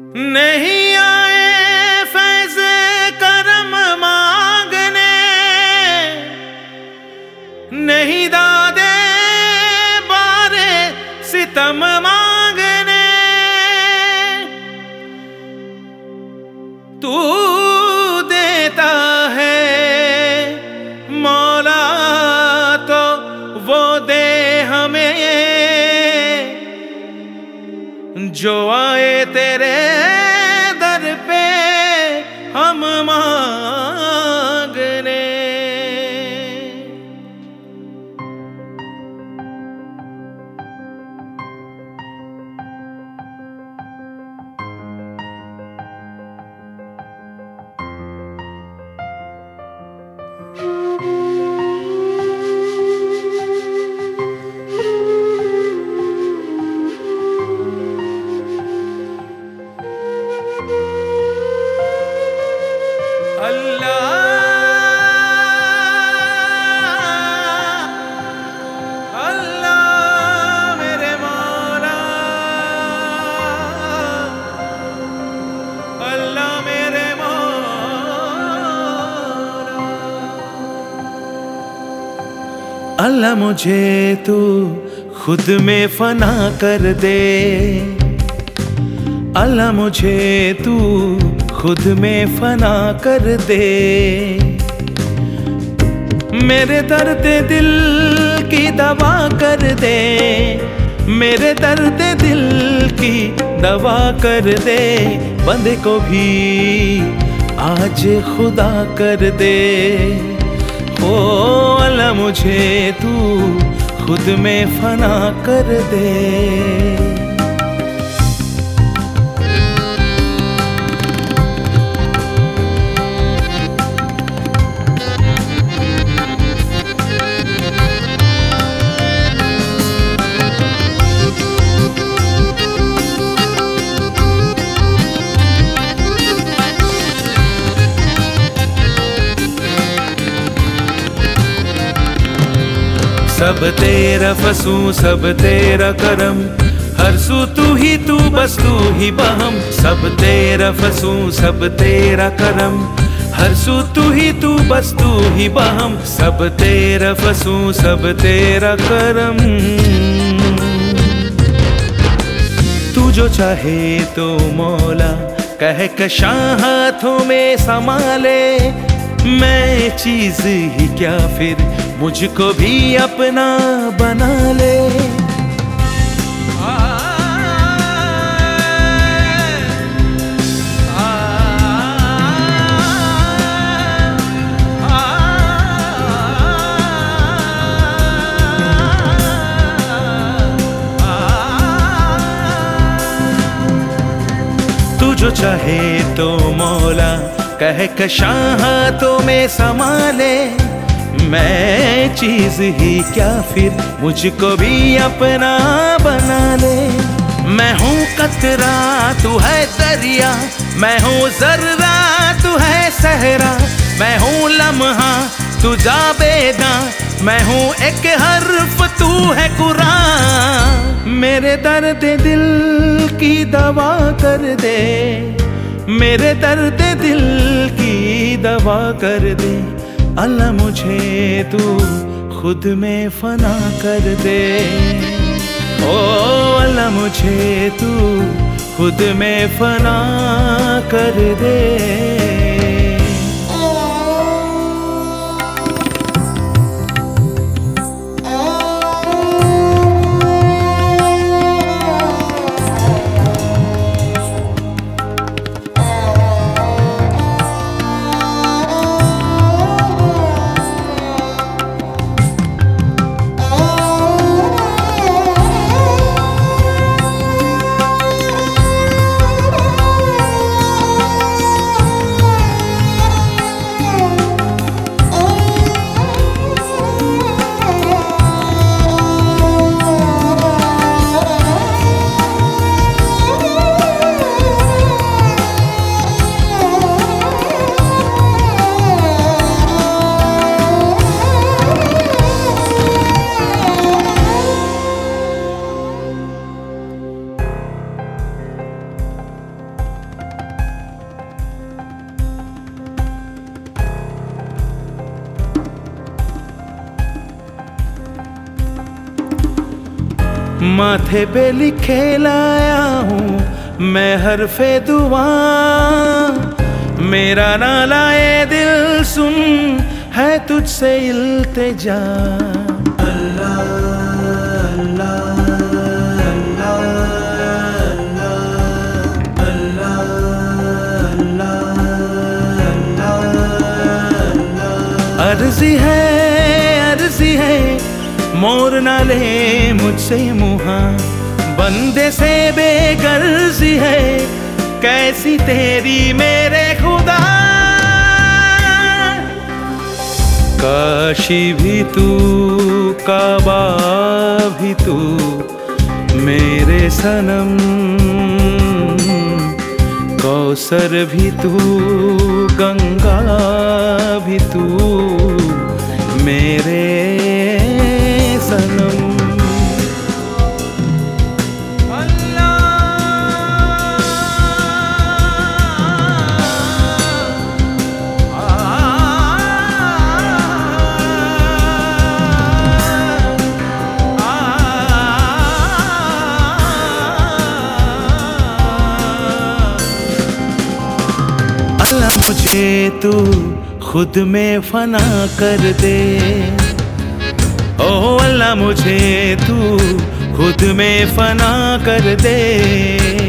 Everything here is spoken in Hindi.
नहीं आए फैज़ करम मांगने, नहीं दादे बारे सितम मांगने। तू देता है मौला तो वो दे हमें, जो आए तेरे दर पे हम मांगने। अल्लाह मुझे तू खुद में फना कर दे, अल्लाह मुझे तू खुद में फना कर दे। मेरे दर्द दिल की दवा कर दे, मेरे दर्द दिल की दवा कर दे। बंदे को भी आज खुदा कर दे। ओ अल्लाह मुझे तू खुद में फना कर दे। सब तेरा फसू सब तेरा करम, हर सू तू ही तू बस तू ही बहम। सब तेरा फसू सब तेरा करम, हर सू तू ही तू बस तू ही बहम। सब तेरा फसू सब तेरा करम, तू जो चाहे तो मौला कह कशा हाथों में संभाले। मैं चीज ही क्या फिर मुझको भी अपना बना ले। तू जो चाहे तो मौला कह कशा हाथों में संभाले। मैं चीज ही क्या फिर मुझको भी अपना बना ले। मैं हूँ कतरा तू है दरिया, मैं हूँ जर्रा तू है सहरा। मैं हूँ लम्हा तू जाबेदा, मैं हूँ एक हर्फ तू है कुरान। मेरे दर्द दिल की दवा कर दे, मेरे दर्द दिल की दवा कर दे। अल्लाह मुझे तू खुद में फना कर दे। ओ अल्लाह मुझे तू खुद में फना कर दे। माथे पे लिखे लाया हूँ मैं हरफे दुआ, मेरा नाला ए दिल सुन है तुझसे इल्तिजा। अल्लाह अल्लाह अर्जी है मोर ना ले मुझसे मुहा, बंदे से बेगर्जी है कैसी तेरी मेरे खुदा। काशी भी तू काबा भी तू मेरे सनम, कौसर भी तू गंगा भी तू मेरे सनम। मुझे तू खुद में फना कर दे, ओ अल्लाह मुझे तू खुद में फना कर दे।